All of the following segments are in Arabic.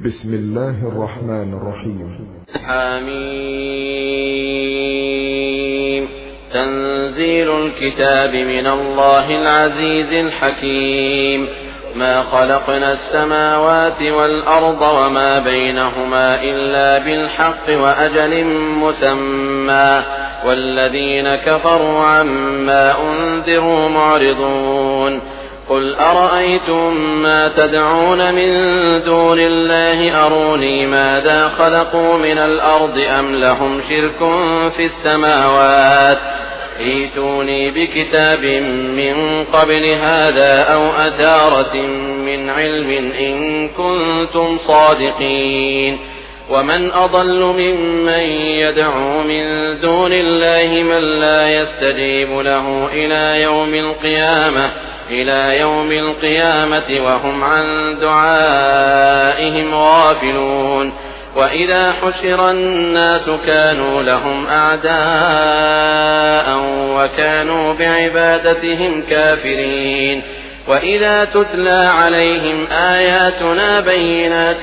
بسم الله الرحمن الرحيم. حميم. تنزيل الكتاب من الله العزيز الحكيم. ما خلقنا السماوات والأرض وما بينهما إلا بالحق وأجل مسمى والذين كفروا عما أنذروا معرضون. قل أرأيتم ما تدعون من دون الله أروني ماذا خلقوا من الأرض أم لهم شرك في السماوات ائتوني بكتاب من قبل هذا أو أثارة من علم إن كنتم صادقين. ومن أضل ممن يدعو من دون الله من لا يستجيب له إلى يوم القيامة وهم عن دعائهم غافلون. وإذا حشر الناس كانوا لهم أعداء وكانوا بعبادتهم كافرين. وإذا تتلى عليهم آياتنا بينات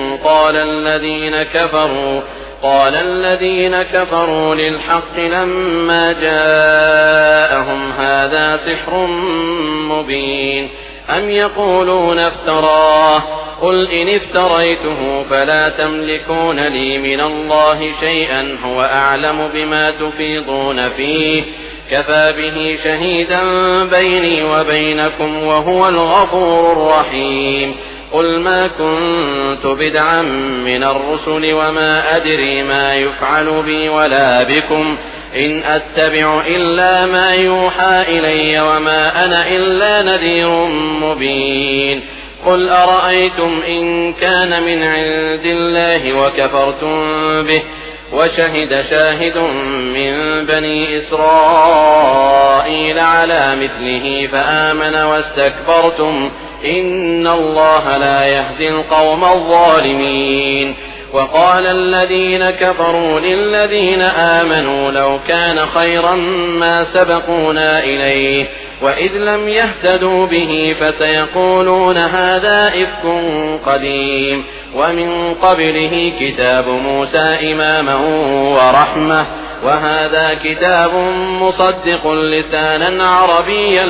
قال الذين كفروا للحق لما جاءهم هذا سحر مبين أم يقولون افتراه قل إن افتريته فلا تملكون لي من الله شيئا هو أعلم بما تفيضون فيه كفى به شهيدا بيني وبينكم وهو الغفور الرحيم. قل ما كنت بدعا من الرسل وما أدري ما يفعل بي ولا بكم إن أتبع إلا ما يوحى إلي وما أنا إلا نذير مبين. قل أرأيتم إن كان من عند الله وكفرتم به وشهد شاهد من بني إسرائيل على مثله فآمن واستكبرتم إن الله لا يهدي القوم الظالمين. وقال الذين كفروا للذين آمنوا لو كان خيرا ما سبقونا إليه وإذ لم يهتدوا به فسيقولون هذا إفك قديم ومن قبله كتاب موسى إماما ورحمة وهذا كتاب مصدق لسانا عربيا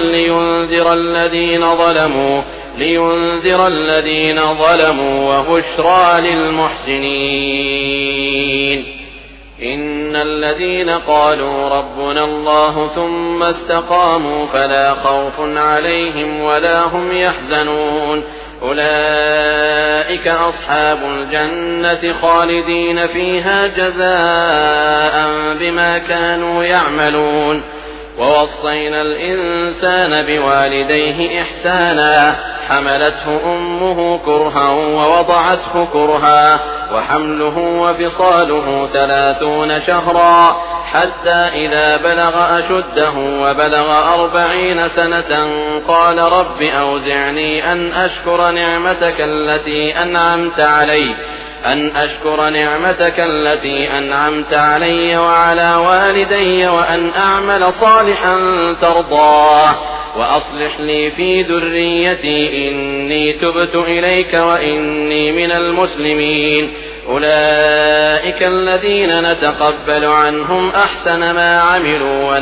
لينذر الذين ظلموا وبشرى للمحسنين. إن الذين قالوا ربنا الله ثم استقاموا فلا خوف عليهم ولا هم يحزنون أولئك أصحاب الجنة خالدين فيها جزاء بما كانوا يعملون. ووصينا الإنسان بوالديه إحسانا حملته أمه كرها ووضعته كرها وحمله وفصاله 30 شهرا حتى إذا بلغ أشده وبلغ 40 سنة قال رب أوزعني أن أشكر نعمتك التي أنعمت علي وعلى والدي وأن أعمل صالحا ترضاه وأصلح لي في ذريتي إني تبت إليك وإني من المسلمين. أولئك الذين نتقبل عنهم أحسن ما عملوا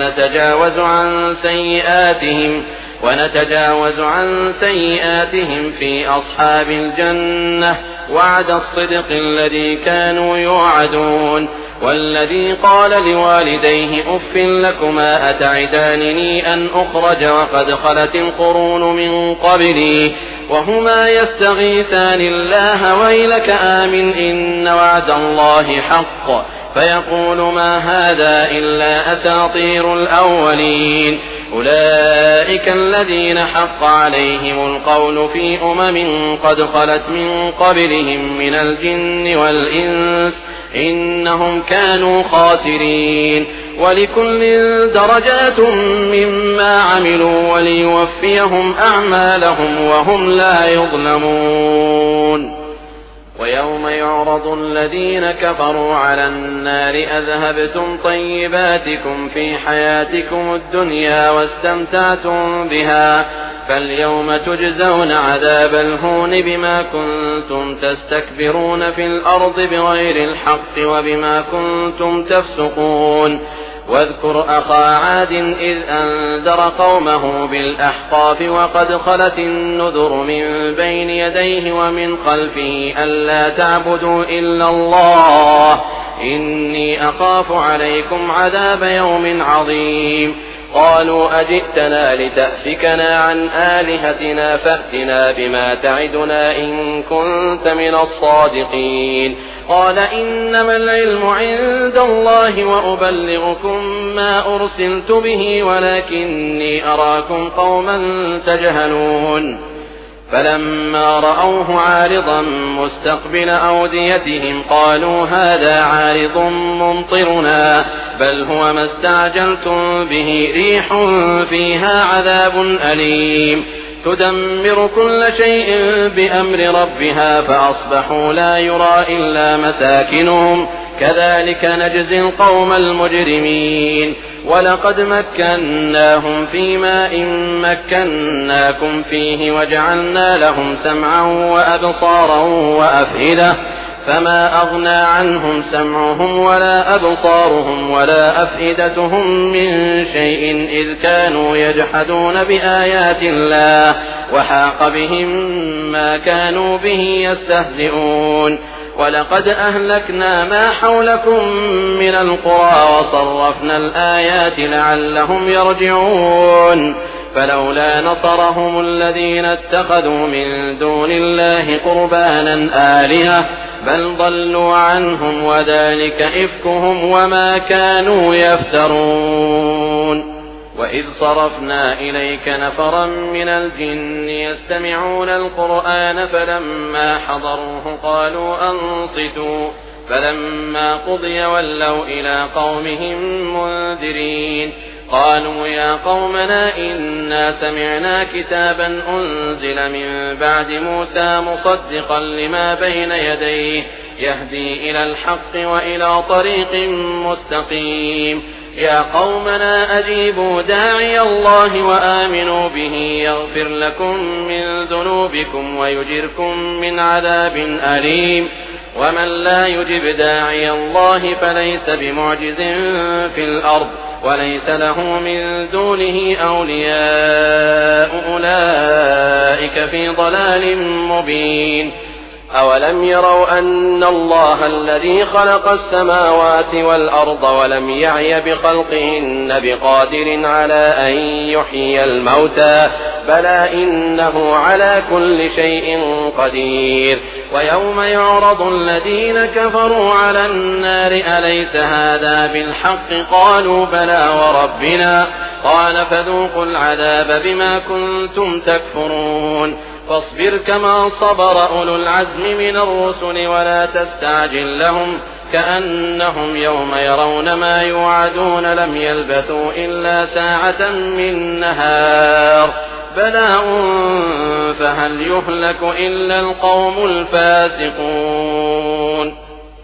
ونتجاوز عن سيئاتهم في أصحاب الجنة وعد الصدق الذي كانوا يوعدون. والذي قال لوالديه أف لكما أتعدانني أن أخرج وقد خلت القرون من قبلي وهما يستغيثان الله ويلك آمن إن وعد الله حق فيقول ما هذا إلا أساطير الأولين. أولئك الذين حق عليهم القول في قد خلت من قبلهم من الجن والإنس إنهم كانوا خاسرين. ولكل درجات مما عملوا وليوفيهم أعمالهم وهم لا يظلمون. ويوم يعرض الذين كفروا على النار أذهبتم طيباتكم في حياتكم الدنيا واستمتعتم بها فاليوم تجزون عذاب الهون بما كنتم تستكبرون في الأرض بغير الحق وبما كنتم تفسقون واذكر أخا عاد إذ أنذر قومه بالأحقاف وقد خلت النذر من بين يديه ومن خلفه ألا تعبدوا إلا الله إني أخاف عليكم عذاب يوم عظيم قالوا أجئتنا لتأفكنا عن آلهتنا فأتنا بما تعدنا إن كنت من الصادقين قال إنما العلم عند الله وأبلغكم ما أرسلت به ولكني أراكم قوما تجهلون فلما رأوه عارضا مستقبل أوديتهم قالوا هذا عارض ممطرنا بل هو ما استعجلتم به ريح فيها عذاب أليم تدمر كل شيء بأمر ربها فأصبحوا لا يرى إلا مساكنهم كذلك نجزي القوم المجرمين ولقد مكناهم في ماء مكناكم فيه وجعلنا لهم سمعا وأبصارا وأفئدة فما أغنى عنهم سمعهم ولا أبصارهم ولا أفئدتهم من شيء إذ كانوا يجحدون بآيات الله وحاق بهم ما كانوا به يستهزئون ولقد أهلكنا ما حولكم من القرى وصرفنا الآيات لعلهم يرجعون فلولا نصرهم الذين اتخذوا من دون الله قربانا آلهة بل ضلوا عنهم وذلك إفكهم وما كانوا يفترون وإذ صرفنا إليك نفرا من الجن يستمعون القرآن فلما حضروه قالوا أنصتوا فلما قضي ولوا إلى قومهم منذرين قالوا يا قومنا إنا سمعنا كتابا أنزل من بعد موسى مصدقا لما بين يديه يهدي إلى الحق وإلى طريق مستقيم يا قومنا أجيبوا داعي الله وآمنوا به يغفر لكم من ذنوبكم ويجركم من عذاب أليم ومن لا يجب داعي الله فليس بمعجز في الأرض وليس له من دونه أولياء أولئك في ضلال مبين أولم يروا أن الله الذي خلق السماوات والأرض ولم يعي بخلقهن بقادر على أن يحيي الموتى بلى إنه على كل شيء قدير ويوم يعرض الذين كفروا على النار أليس هذا بالحق قالوا بلى وربنا قال فذوقوا العذاب بما كنتم تكفرون فاصبر كما صبر أولو العزم من الرسل ولا تستعجل لهم كأنهم يوم يرون ما يوعدون لم يلبثوا إلا ساعة من نهار بلاء فهل يهلك إلا القوم الفاسقون